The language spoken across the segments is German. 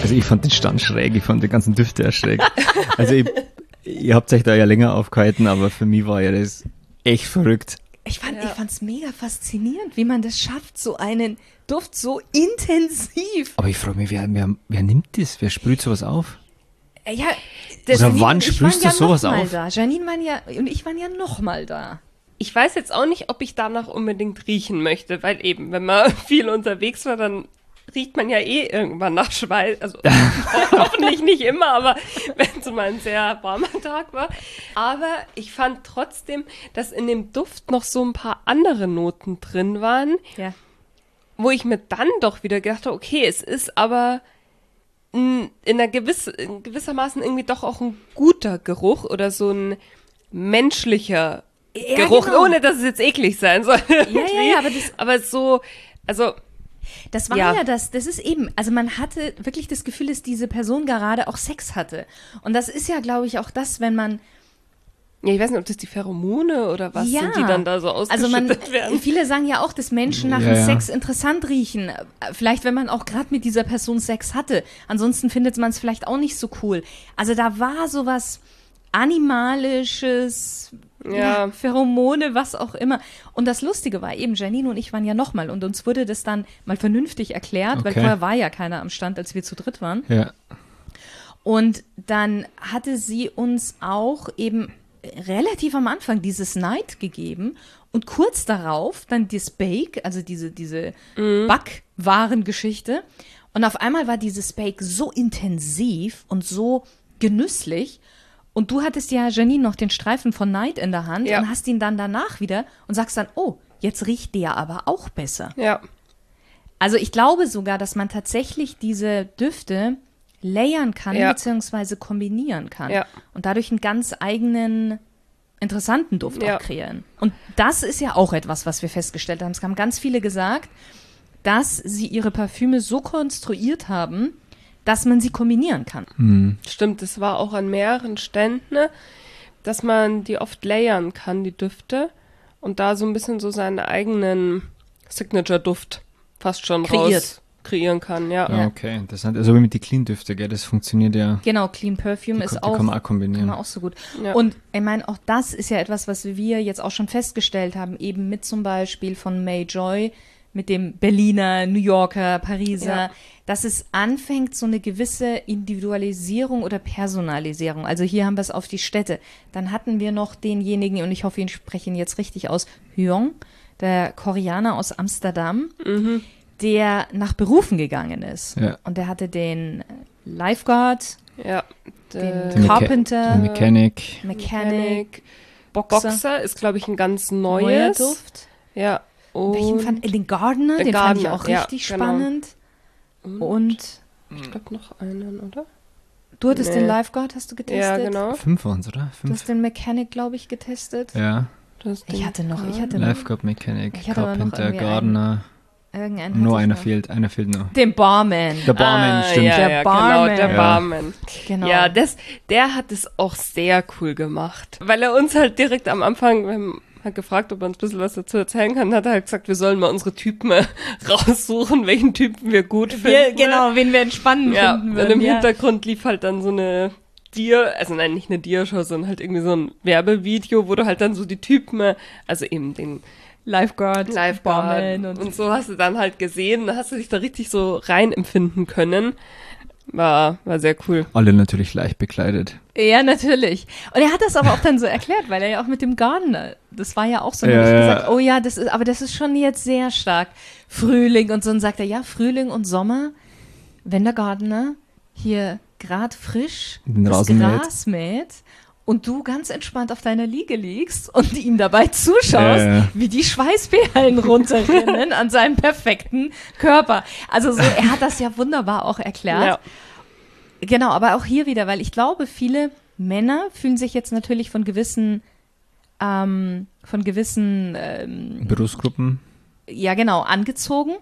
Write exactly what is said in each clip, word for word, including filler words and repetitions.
Also ich fand den Stand schräg, ich fand den ganzen Düfte schräg. Also ich, ihr habt euch da ja länger aufgehalten, aber für mich war ja das echt verrückt. Ich fand, Ja. ich fand's mega faszinierend, wie man das schafft, so einen Duft so intensiv. Aber ich frage mich, wer, wer, wer nimmt das? Wer sprüht sowas auf? Äh, Ja, Oder Janine wann und ich sprühst waren du ja sowas noch mal auf? Da. Janine waren ja, und ich waren ja noch mal da. Ich weiß jetzt auch nicht, ob ich danach unbedingt riechen möchte, weil eben, wenn man viel unterwegs war, dann riecht man ja eh irgendwann nach Schweiß. Also hoffentlich nicht immer, aber wenn es mal ein sehr warmer Tag war. Aber ich fand trotzdem, dass in dem Duft noch so ein paar andere Noten drin waren, Ja. wo ich mir dann doch wieder gedacht habe, okay, es ist aber in, in einer gewiss, in gewissermaßen irgendwie doch auch ein guter Geruch oder so ein menschlicher Ja, Geruch, genau. ohne dass es jetzt eklig sein soll. Ja, ja, irgendwie. ja, aber das, Aber so, also, das war ja. Ja. das, das ist eben, also man hatte wirklich das Gefühl, dass diese Person gerade auch Sex hatte. Und das ist ja, glaube ich, auch das, wenn man, ja, ich weiß nicht, ob das die Pheromone oder was ja, sind, die dann da so also ausgeschüttet man, werden. viele sagen ja auch, dass Menschen nach Ja, dem ja. Sex interessant riechen. Vielleicht, wenn man auch gerade mit dieser Person Sex hatte. Ansonsten findet man es vielleicht auch nicht so cool. Also da war sowas Animalisches, ja. Ja. Pheromone, was auch immer. Und das Lustige war eben, Janine und ich waren ja nochmal und uns wurde das dann mal vernünftig erklärt, weil Okay. vorher war ja keiner am Stand, als wir zu dritt waren. Ja. Und dann hatte sie uns auch eben relativ am Anfang dieses Night gegeben und kurz darauf dann das Bake, also diese, diese Backwarengeschichte. Und auf einmal war dieses Bake so intensiv und so genüsslich. Und du hattest ja, Janine, noch den Streifen von Night in der Hand Ja. und hast ihn dann danach wieder und sagst dann, oh, jetzt riecht der aber auch besser. Ja, Also ich glaube sogar, dass man tatsächlich diese Düfte layern kann, Ja. beziehungsweise kombinieren kann. Ja. Und dadurch einen ganz eigenen, interessanten Duft Ja. auch kreieren. Und das ist ja auch etwas, was wir festgestellt haben. Es haben ganz viele gesagt, dass sie ihre Parfüme so konstruiert haben, dass man sie kombinieren kann. Hm. stimmt, das war auch an mehreren Ständen, ne, dass man die oft layern kann, die Düfte, und da so ein bisschen so seinen eigenen Signature-Duft fast schon Kreiert. raus kreieren kann, ja. Ah, okay, interessant. Also wie mit den Clean-Düfte, gell, das funktioniert ja. Genau, Clean Perfume Die, ist die auch, kann man auch kann kombinieren. man auch so gut. Ja. Und ich meine, auch das ist ja etwas, was wir jetzt auch schon festgestellt haben, eben mit zum Beispiel von May Joy, mit dem Berliner, New Yorker, Pariser, Ja. dass es anfängt, so eine gewisse Individualisierung oder Personalisierung. Also hier haben wir es auf die Städte. Dann hatten wir noch denjenigen, und ich hoffe, ich spreche ihn jetzt richtig aus, Hyung, der Koreaner aus Amsterdam, der nach Berufen gegangen ist. Ja. Und der hatte den Lifeguard, Ja. den Der Die Mecha- Carpenter, die Mechanic. Mechanic, Boxer, Boxer ist, glaube ich, ein ganz neuer neues. Duft. Ja. Welchen Und fand, äh, den Gardener, Der den fand ich Gardener, auch ja, richtig genau. spannend. Und ich glaube noch einen, oder? du hattest Nee. den Lifeguard, hast du getestet? Ja, genau. Fünf waren es, oder? Du Fünf? hast den Mechanic, glaube ich, getestet. Ja. Das Ich Ding- hatte noch, ich hatte noch Lifeguard, Mechanic, Ich hatte aber noch Carpenter, irgendwie Gardener. irgendeinen. Nur hatte ich einer noch. fehlt, einer fehlt noch. Den Barman. Der Barman, ah, stimmt. Ja, Der ja, Barman. genau, der Ja. Barman. Genau. Ja, das, der hat es auch sehr cool gemacht. Weil er uns halt direkt am Anfang, wir haben halt gefragt, ob er uns ein bisschen was dazu erzählen kann, hat er halt gesagt, wir sollen mal unsere Typen äh, raussuchen, welchen Typen wir gut finden. wir, genau, wen wir entspannend Ja, finden und würden. im ja. Hintergrund lief halt dann so eine Dia, also nein, nicht eine Dia-Show, sondern halt irgendwie so ein Werbevideo, wo du halt dann so die Typen, äh, also eben den Lifeguard, Lifeguard Barman und, und, so hast du dann halt gesehen, da hast du dich da richtig so rein empfinden können. War, war sehr cool. Alle natürlich leicht bekleidet. Ja, natürlich. Und er hat das aber auch dann so erklärt, weil er ja auch mit dem Gardener, das war ja auch so, da Ja, hab ich ja. gesagt, oh ja, das ist, aber das ist schon jetzt sehr stark. Frühling und so, und sagt er, ja, Frühling und Sommer, wenn der Gardener hier grad frisch Den das Rasen mäht. Gras mäht und du ganz entspannt auf deiner Liege liegst und ihm dabei zuschaust, Ja, ja. wie die Schweißperlen runterrinnen an seinem perfekten Körper. Also so, er hat das ja wunderbar auch erklärt. Ja. Genau, aber auch hier wieder, weil ich glaube, viele Männer fühlen sich jetzt natürlich von gewissen, ähm, von gewissen, ähm, Berufsgruppen. ja genau, angezogen.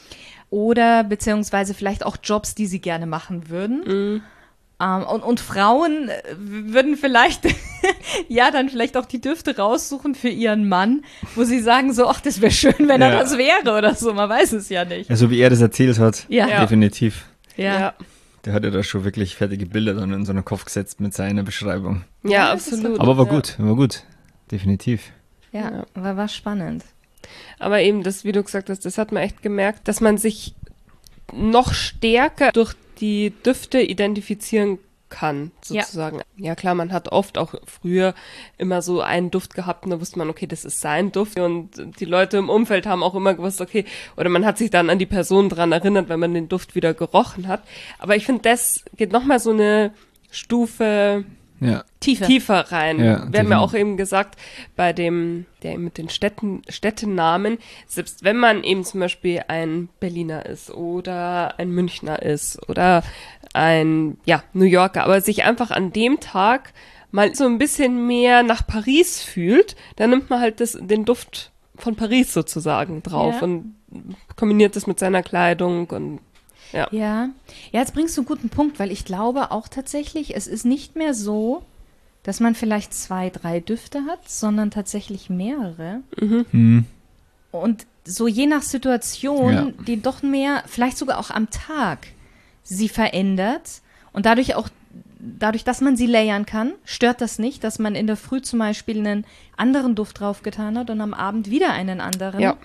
Oder beziehungsweise vielleicht auch Jobs, die sie gerne machen würden. Mhm. Ähm, und, und Frauen äh, würden vielleicht, ja, dann vielleicht auch die Düfte raussuchen für ihren Mann, wo sie sagen so, ach, das wäre schön, wenn er Ja. das wäre oder so, man weiß es ja nicht. Ja, so wie er das erzählt hat. Ja. Ja. Definitiv. Ja. Ja. Der hat ja da schon wirklich fertige Bilder dann in so einen Kopf gesetzt mit seiner Beschreibung. Ja, Ja, das ist absolut. Aber war ja. gut, war gut. Definitiv. Ja, Ja. war, war spannend. Aber eben das, wie du gesagt hast, das hat man echt gemerkt, dass man sich noch stärker durch die Düfte identifizieren kann, Ja. sozusagen. Ja. klar, man hat oft auch früher immer so einen Duft gehabt und da wusste man, okay, das ist sein Duft und die Leute im Umfeld haben auch immer gewusst, okay, oder man hat sich dann an die Person dran erinnert, wenn man den Duft wieder gerochen hat. Aber ich finde, das geht nochmal so eine Stufe Ja. Tiefe. tiefer rein. Ja, Wir haben ja definitiv. auch eben gesagt, bei dem, der eben mit den Städten, Städtenamen, selbst wenn man eben zum Beispiel ein Berliner ist oder ein Münchner ist oder ein, ja, New Yorker, aber sich einfach an dem Tag mal so ein bisschen mehr nach Paris fühlt, dann nimmt man halt das, den Duft von Paris sozusagen drauf Ja. und kombiniert das mit seiner Kleidung und ja. Ja. Ja, jetzt bringst du einen guten Punkt, weil ich glaube auch tatsächlich, es ist nicht mehr so, dass man vielleicht zwei, drei Düfte hat, sondern tatsächlich mehrere. Hm. Und so je nach Situation, Ja. die doch mehr, vielleicht sogar auch am Tag, sie verändert und dadurch auch, dadurch, dass man sie layern kann, stört das nicht, dass man in der Früh zum Beispiel einen anderen Duft draufgetan hat und am Abend wieder einen anderen. Ja.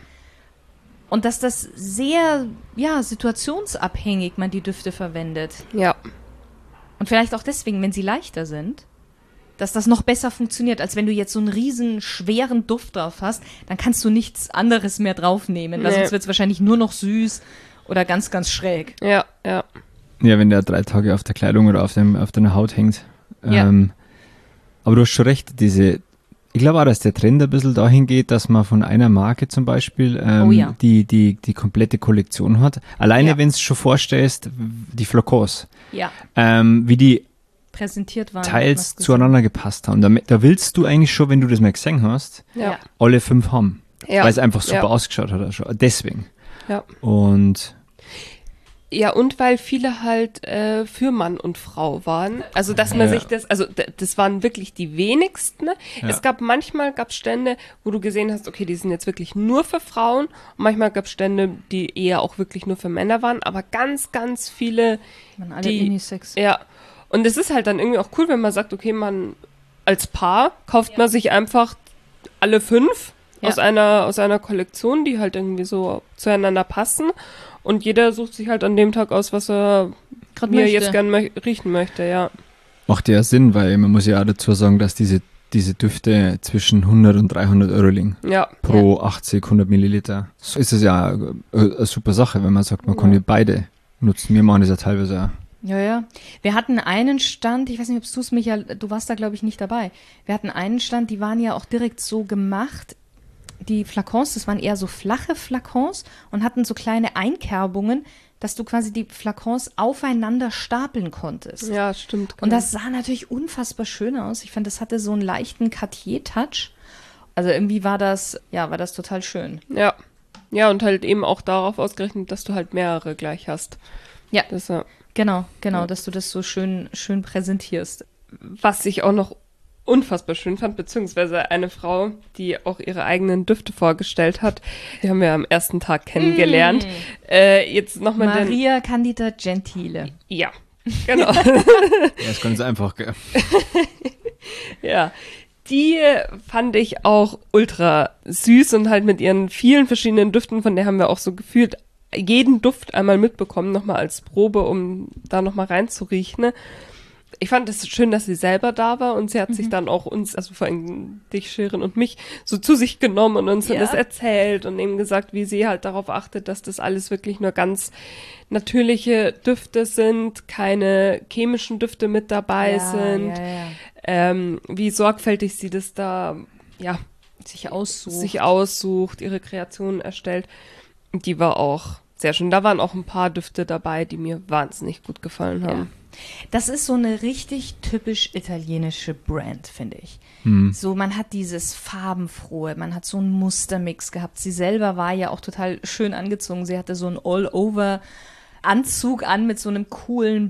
Und dass das sehr, ja, situationsabhängig man die Düfte verwendet. Ja. Und vielleicht auch deswegen, wenn sie leichter sind, dass das noch besser funktioniert, als wenn du jetzt so einen riesen schweren Duft drauf hast, dann kannst du nichts anderes mehr draufnehmen, weil Nee. sonst wird es wahrscheinlich nur noch süß oder ganz, ganz schräg. Ja, ja. Ja, wenn der drei Tage auf der Kleidung oder auf, dem, auf deiner Haut hängt. Ja. Ähm, aber du hast schon recht, diese, ich glaube auch, dass der Trend ein bisschen dahin geht, dass man von einer Marke zum Beispiel ähm, Oh ja. die, die, die komplette Kollektion hat. Alleine, Ja. wenn du schon vorstellst, die Flakons, Ja, ähm, wie die präsentiert waren. teils zueinander gepasst haben. Da, da willst du eigentlich schon, wenn du das mal gesehen hast, Ja. Ja. alle fünf haben. Ja. Weil es einfach super Ja. ausgeschaut hat. Also deswegen. Ja. Und Ja, und weil viele halt äh, für Mann und Frau waren. Also, dass man Ja. sich das, also d- das waren wirklich die wenigsten. Ja. Es gab manchmal gab Stände, wo du gesehen hast, okay, die sind jetzt wirklich nur für Frauen. Und manchmal gab es Stände, die eher auch wirklich nur für Männer waren. Aber ganz, ganz viele, Man alle die- Unisex. ja. Und es ist halt dann irgendwie auch cool, wenn man sagt, okay, man als Paar kauft man sich einfach alle fünf Ja. aus einer aus einer Kollektion, die halt irgendwie so zueinander passen. Und jeder sucht sich halt an dem Tag aus, was er Grad mir möchte. jetzt gern mö- riechen möchte, ja. macht ja Sinn, weil man muss ja auch dazu sagen, dass diese, diese Düfte zwischen hundert und dreihundert Euro liegen. Ja, Pro achtzig, hundert Milliliter. So ist es ja eine, eine super Sache, wenn man sagt, man kann Ja. ja beide nutzen. Wir machen das ja teilweise auch. Ja, ja. Wir hatten einen Stand, ich weiß nicht, ob du es, Michael, du warst da, glaube ich, nicht dabei. Wir hatten einen Stand, die waren ja auch direkt so gemacht. Die Flakons, das waren eher so flache Flakons und hatten so kleine Einkerbungen, dass du quasi die Flakons aufeinander stapeln konntest. ja, stimmt. Und genau. das sah natürlich unfassbar schön aus. Ich fand, das hatte so einen leichten Cartier-Touch. Also irgendwie war das, ja, war das total schön. Ja. Ja, und halt eben auch darauf ausgerechnet, dass du halt mehrere gleich hast. Ja. Das, ja. Genau, genau, Ja. dass du das so schön, schön präsentierst. Was ich auch noch unfassbar schön fand, beziehungsweise eine Frau, die auch ihre eigenen Düfte vorgestellt hat. Die haben wir am ersten Tag kennengelernt. Äh, jetzt nochmal den... Maria Candida Gentile. Ja, genau. Ja, das ist ganz einfach, gell? Ja, die fand ich auch ultra süß und halt mit ihren vielen verschiedenen Düften, von der haben wir auch so gefühlt jeden Duft einmal mitbekommen, nochmal als Probe, um da nochmal reinzuriechen. Ne? Ich fand es schön, dass sie selber da war und sie hat sich dann auch uns, also vor allem dich, Shirin und mich, so zu sich genommen und uns Ja. das erzählt und eben gesagt, wie sie halt darauf achtet, dass das alles wirklich nur ganz natürliche Düfte sind, keine chemischen Düfte mit dabei sind. Ja, ja. Ähm, wie sorgfältig sie das da, ja, Sich aussucht. sich aussucht, ihre Kreationen erstellt. Und die war auch sehr schön. Da waren auch ein paar Düfte dabei, die mir wahnsinnig gut gefallen haben. Das ist so eine richtig typisch italienische Brand, finde ich. Hm. So, man hat dieses farbenfrohe, man hat so einen Mustermix gehabt. Sie selber war ja auch total schön angezogen. Sie hatte so einen All-Over-Anzug an mit so einem coolen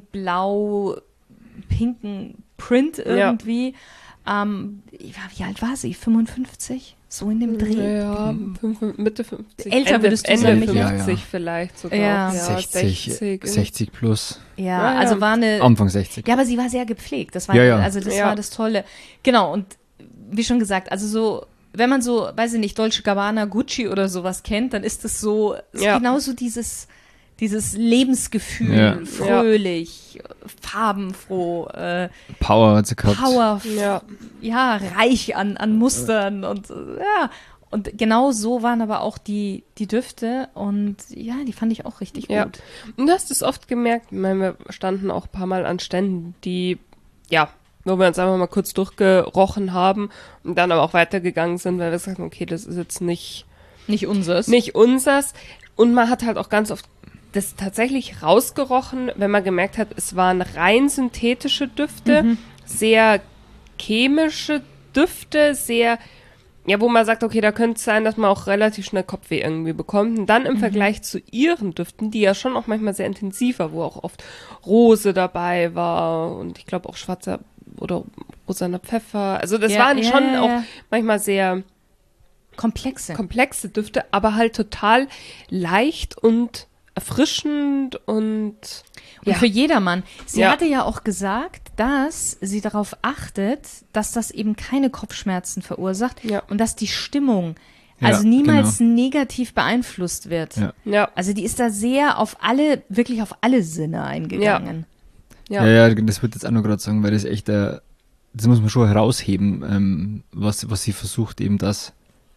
blau-pinken Print irgendwie. Ähm, wie alt war sie? fünfundfünfzig? So in dem Dreh. Ja, fünf, Mitte fünfzig. Älter Ende, würdest du Ende sagen, fünfzig Michael? Ja, ja. vielleicht sogar. Ja. sechzig, sechzig. sechzig plus. Ja, Ja, ja. also war eine... Anfang sechzig. Ja, aber sie war sehr gepflegt. Das war, Ja, ja. also das Ja. war das Tolle. Genau, und wie schon gesagt, also so, wenn man so, weiß ich nicht, Dolce Gabbana, Gucci oder sowas kennt, dann ist das so, so Ja. genauso dieses, dieses Lebensgefühl, Ja. fröhlich, farbenfroh, äh, Power hat sie gehabt. Power, ja. Ja. reich an, an Mustern und äh, ja. Und genau so waren aber auch die, die Düfte und ja, die fand ich auch richtig Ja. gut. Und du hast es oft gemerkt, ich meine, wir standen auch ein paar Mal an Ständen, die, ja, wo wir uns einfach mal kurz durchgerochen haben und dann aber auch weitergegangen sind, weil wir gesagt haben, okay, das ist jetzt nicht, Nicht unseres. nicht unsers. Und man hat halt auch ganz oft das tatsächlich rausgerochen, wenn man gemerkt hat, es waren rein synthetische Düfte, Mhm. sehr chemische Düfte, sehr, ja, wo man sagt, okay, da könnte es sein, dass man auch relativ schnell Kopfweh irgendwie bekommt. Und dann im Mhm. Vergleich zu ihren Düften, die ja schon auch manchmal sehr intensiv war, wo auch oft Rose dabei war und ich glaube auch schwarzer oder rosaner Pfeffer. Also das Ja, waren ja, schon ja, auch ja. manchmal sehr Komplexe. komplexe Düfte, aber halt total leicht und erfrischend und Und ja. für jedermann. Sie Ja. hatte ja auch gesagt, dass sie darauf achtet, dass das eben keine Kopfschmerzen verursacht Ja. und dass die Stimmung Ja, also niemals negativ beeinflusst wird. Ja. Ja, Also die ist da sehr auf alle, wirklich auf alle Sinne eingegangen. ja, Ja, ja, das würde ich jetzt auch noch gerade sagen, weil das echt, äh, das muss man schon herausheben, ähm, was, was sie versucht, eben das,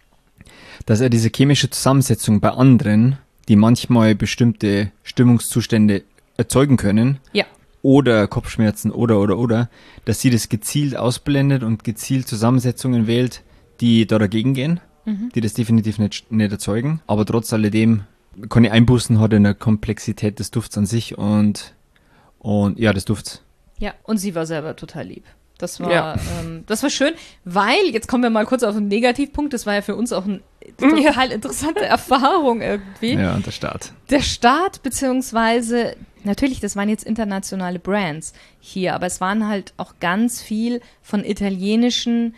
dass er diese chemische Zusammensetzung bei anderen, die manchmal bestimmte Stimmungszustände erzeugen können, Ja. oder Kopfschmerzen oder, oder, oder, dass sie das gezielt ausblendet und gezielt Zusammensetzungen wählt, die da dagegen gehen, Mhm. die das definitiv nicht, nicht erzeugen, aber trotz alledem keine Einbußen hat in der Komplexität des Dufts an sich und, und ja, des Dufts. Ja, und sie war selber total lieb. Das war, Ja. ähm, das war schön, weil, jetzt kommen wir mal kurz auf einen Negativpunkt, das war ja für uns auch eine total interessante Erfahrung irgendwie. Ja, und der Start. Der Start, beziehungsweise, natürlich, das waren jetzt internationale Brands hier, aber es waren halt auch ganz viel von italienischen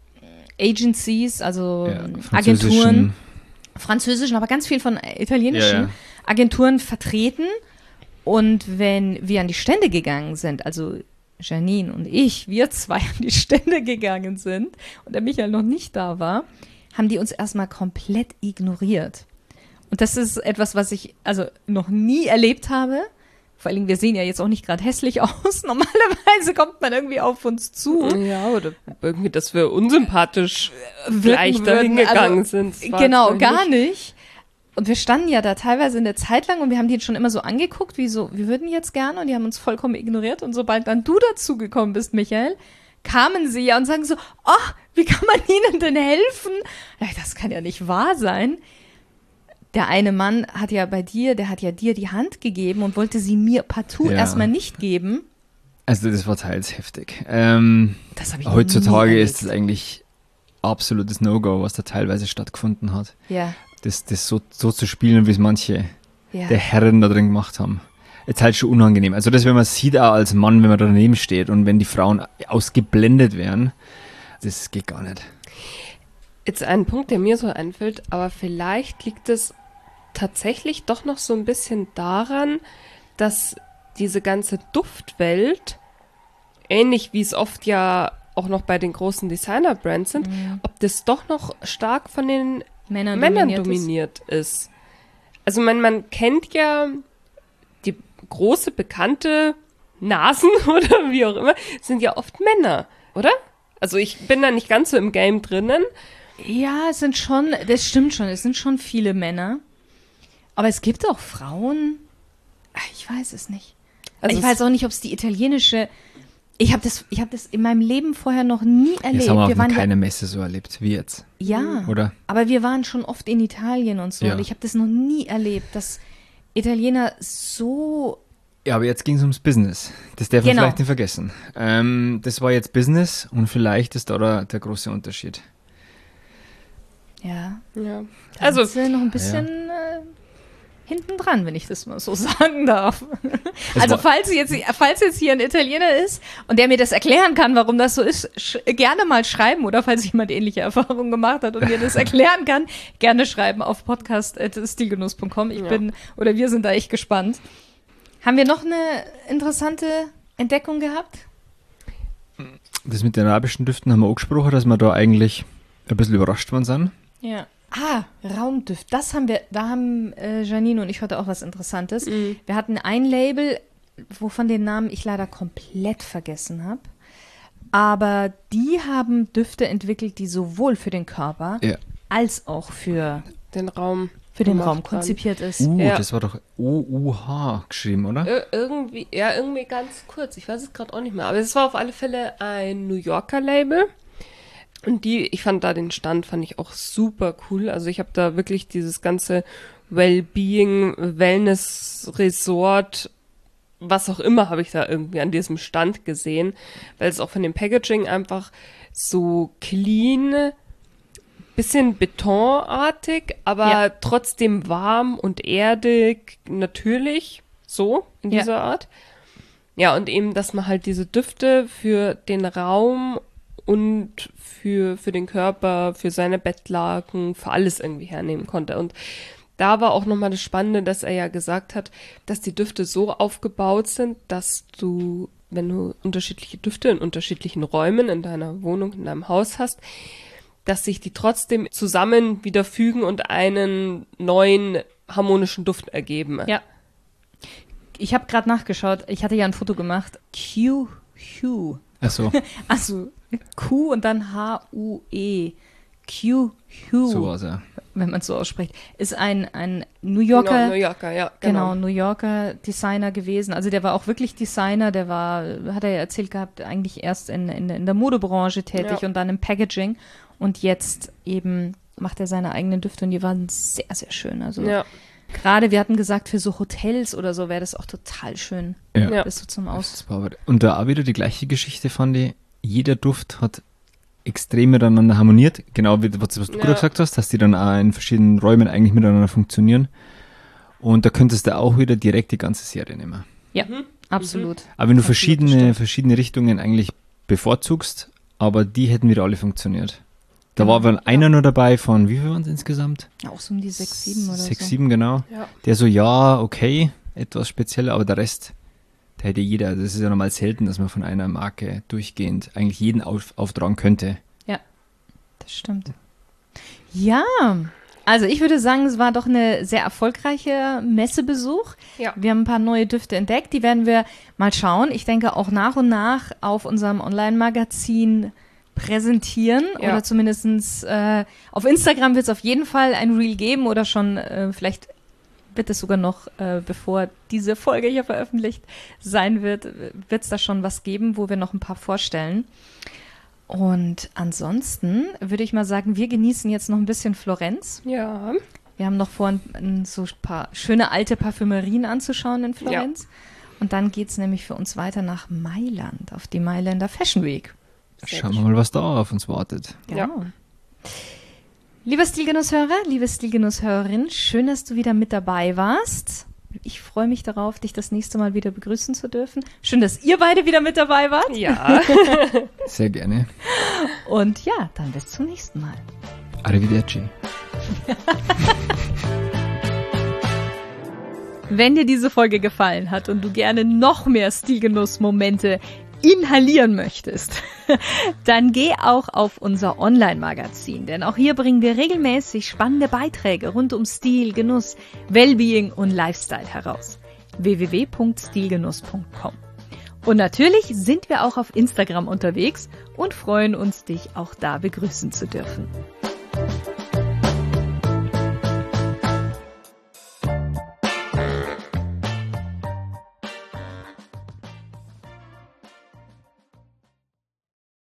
Agencies, also Ja, Agenturen, französischen- französischen, aber ganz viel von italienischen Ja, ja. Agenturen vertreten. Und wenn wir an die Stände gegangen sind, also Janine und ich, wir zwei an die Stände gegangen sind und der Michael noch nicht da war, haben die uns erstmal komplett ignoriert. Und das ist etwas, was ich also noch nie erlebt habe. Vor allem, wir sehen ja jetzt auch nicht gerade hässlich aus. Normalerweise kommt man irgendwie auf uns zu. ja, oder irgendwie, dass wir unsympathisch Wirken gleich dahin würden. gegangen Also, sind. Das war Genau, jetzt gar nicht. Und wir standen ja da teilweise eine Zeit lang und wir haben die schon immer so angeguckt, wie so, wir würden jetzt gerne, und die haben uns vollkommen ignoriert. Und sobald dann du dazugekommen bist, Michael, kamen sie ja und sagen so, oh, wie kann man ihnen denn helfen? Das kann ja nicht wahr sein. Der eine Mann hat ja bei dir, der hat ja dir die Hand gegeben und wollte sie mir partout Ja. erstmal nicht geben. Also das war teils heftig. Ähm, Das habe ich noch nie heutzutage erlebt. ist es eigentlich absolutes No-Go, was da teilweise stattgefunden hat. Ja, Das, das so, so zu spielen, wie es manche ja. der Herren da drin gemacht haben. Jetzt halt schon unangenehm. Also das, wenn man sieht auch als Mann, wenn man daneben steht und wenn die Frauen ausgeblendet werden, das geht gar nicht. Jetzt ein Punkt, der mir so einfällt, aber vielleicht liegt es tatsächlich doch noch so ein bisschen daran, dass diese ganze Duftwelt, ähnlich wie es oft ja auch noch bei den großen Designer-Brands sind, Mhm. ob das doch noch stark von den Männern, Männern dominiert ist. dominiert ist. Also man, man kennt ja die große, bekannte Nasen oder wie auch immer, sind ja oft Männer, oder? Also ich bin da nicht ganz so im Game drinnen. Ja, es sind schon, das stimmt schon, es sind schon viele Männer. Aber es gibt auch Frauen. Ach, ich weiß es nicht. Also ich es- weiß auch nicht, ob es die italienische. Ich habe das, ich habe das in meinem Leben vorher noch nie erlebt. Das haben wir auf wir waren keiner Messe so erlebt wie jetzt, ja, ja, oder? aber wir waren schon oft in Italien und so. Ja. Und ich habe das noch nie erlebt, dass Italiener so. Ja, aber jetzt ging es ums Business. Das darf man Genau. vielleicht nicht vergessen. Ähm, das war jetzt Business und vielleicht ist da der, der große Unterschied. Ja. Ja. Da Also sind sie noch ein bisschen. Äh, hinten dran, wenn ich das mal so sagen darf. Das Also war- falls jetzt, falls jetzt hier ein Italiener ist und der mir das erklären kann, warum das so ist, sch- gerne mal schreiben oder falls jemand ähnliche Erfahrungen gemacht hat und mir das erklären kann, gerne schreiben auf podcast at stilgenuss punkt com. Ich Ja. bin, oder wir sind da echt gespannt. Haben wir noch eine interessante Entdeckung gehabt? Das mit den arabischen Düften haben wir auch gesprochen, dass wir da eigentlich ein bisschen überrascht worden sind. Ja. Ah, Raumduft. Das haben wir, da haben äh, Janine und ich heute auch was Interessantes. Mhm. Wir hatten ein Label, wovon den Namen ich leider komplett vergessen habe. Aber die haben Düfte entwickelt, die sowohl für den Körper Ja. als auch für, Den Raum. für den gemacht Raum haben. konzipiert ist. Uh, Ja. das war doch O U H geschrieben, oder? Ir irgendwie, ja, irgendwie ganz kurz. Ich weiß es gerade auch nicht mehr. Aber es war auf alle Fälle ein New Yorker Label. Und die, ich fand da den Stand, fand ich auch super cool. Also ich habe da wirklich dieses ganze Wellbeing, Wellness, Resort, was auch immer, habe ich da irgendwie an diesem Stand gesehen. Weil es auch von dem Packaging einfach so clean, bisschen betonartig, aber Ja. trotzdem warm und erdig, natürlich, so in Ja. dieser Art. Ja, und eben, dass man halt diese Düfte für den Raum und für, für den Körper, für seine Bettlaken, für alles irgendwie hernehmen konnte. Und da war auch nochmal das Spannende, dass er ja gesagt hat, dass die Düfte so aufgebaut sind, dass du, wenn du unterschiedliche Düfte in unterschiedlichen Räumen in deiner Wohnung, in deinem Haus hast, dass sich die trotzdem zusammen wieder fügen und einen neuen harmonischen Duft ergeben. Ja. Ich habe gerade nachgeschaut. Ich hatte ja ein Foto gemacht. Q Hue. Achso, Also Q und dann H U E. Q Hue, so war's ja. wenn man es so ausspricht, ist ein, ein New Genau, Yorker, New Yorker, ja. genau, Genau. New Yorker Designer gewesen. Also der war auch wirklich Designer, der war, hat er ja erzählt gehabt, eigentlich erst in, in, in der Modebranche tätig Ja. und dann im Packaging. Und jetzt eben macht er seine eigenen Düfte und die waren sehr, sehr schön. Also Ja. gerade, wir hatten gesagt, für so Hotels oder so wäre das auch total schön. Ja. Ja. Das so zum Aus. Das war aber, und da auch wieder die gleiche Geschichte fand ich. Jeder Duft hat extrem miteinander harmoniert. Genau wie was, was du Ja. gerade gesagt hast, dass die dann auch in verschiedenen Räumen eigentlich miteinander funktionieren. Und da könntest du auch wieder direkt die ganze Serie nehmen. Ja, Mhm. absolut. Aber wenn du Absolut, verschiedene, stimmt. verschiedene Richtungen eigentlich bevorzugst, aber die hätten wieder alle funktioniert. Da Genau. war aber einer nur dabei von, wie viel waren es insgesamt? Auch so um die sechs, sieben oder Sechs, so. sieben, genau. Ja. Der so, ja, okay, etwas spezieller, aber der Rest, der hätte jeder. Das ist ja normal selten, dass man von einer Marke durchgehend eigentlich jeden auf, auftragen könnte. Das stimmt. Ja, also ich würde sagen, es war doch eine sehr erfolgreiche Messebesuch. Ja. Wir haben ein paar neue Düfte entdeckt, die werden wir mal schauen. Ich denke auch nach und nach auf unserem Online-Magazin präsentieren Ja. oder zumindestens äh, auf Instagram wird es auf jeden Fall ein Reel geben oder schon äh, vielleicht wird es sogar noch, äh, bevor diese Folge hier veröffentlicht sein wird, wird es da schon was geben, wo wir noch ein paar vorstellen. Und ansonsten würde ich mal sagen, wir genießen jetzt noch ein bisschen Florenz. Ja. Wir haben noch vor, ein, ein, so ein paar schöne alte Parfümerien anzuschauen in Florenz. Und dann geht es nämlich für uns weiter nach Mailand, auf die Mailänder Fashion Week. Sehr Schauen wir mal, was da auf uns wartet. Ja. Genau. Lieber Stilgenusshörer, liebe Stilgenusshörerin, schön, dass du wieder mit dabei warst. Ich freue mich darauf, dich das nächste Mal wieder begrüßen zu dürfen. Schön, dass ihr beide wieder mit dabei wart. Ja. Sehr gerne. Und ja, dann bis zum nächsten Mal. Arrivederci. Wenn dir diese Folge gefallen hat und du gerne noch mehr Stilgenuss-Momente inhalieren möchtest, dann geh auch auf unser Online-Magazin, denn auch hier bringen wir regelmäßig spannende Beiträge rund um Stil, Genuss, Wellbeing und Lifestyle heraus. w w w punkt stilgenuss punkt com. Und natürlich sind wir auch auf Instagram unterwegs und freuen uns, dich auch da begrüßen zu dürfen.